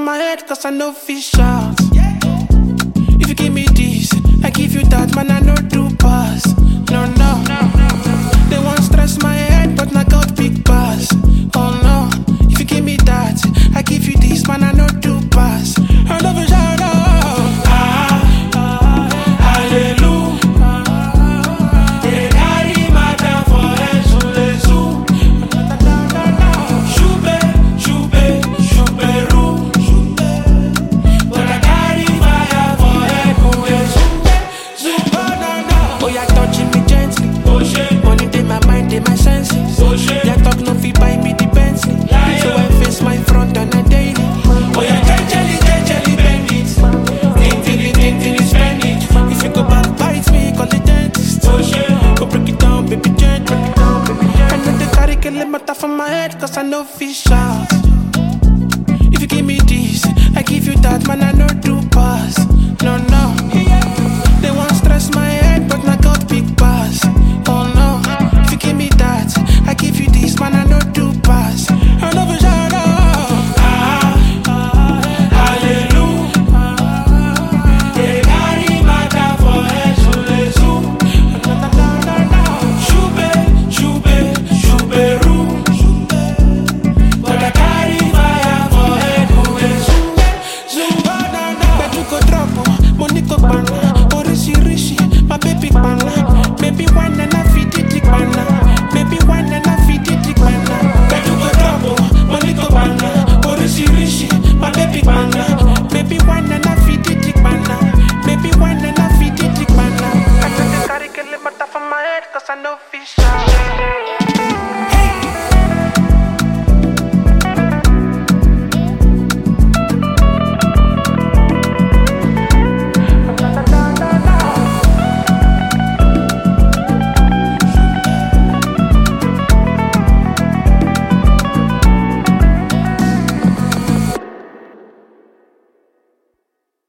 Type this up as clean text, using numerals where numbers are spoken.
my head, cause I know fish shout. If you give me this, I give you that, man, I no do pass. No, no. They want stress my head, but I got big pass. Oh no, if you give me that, I give you this, man, I no do pass. I love you, shout out. My senses, yeah, talk no fee buy me the Bentley, so I face my front on a daily. Oh yeah, jelly, bend it, think it, spend it. If you go back, bite me, call the dentist. Go break it down, baby, gentle. I know the carry kill matter from my head, cause I know fish out. If you give me this, I give you that, man, I no do pass. No, no. They want stress my head, but I got big pass. Oh no. Give me that, I give you this, man, I know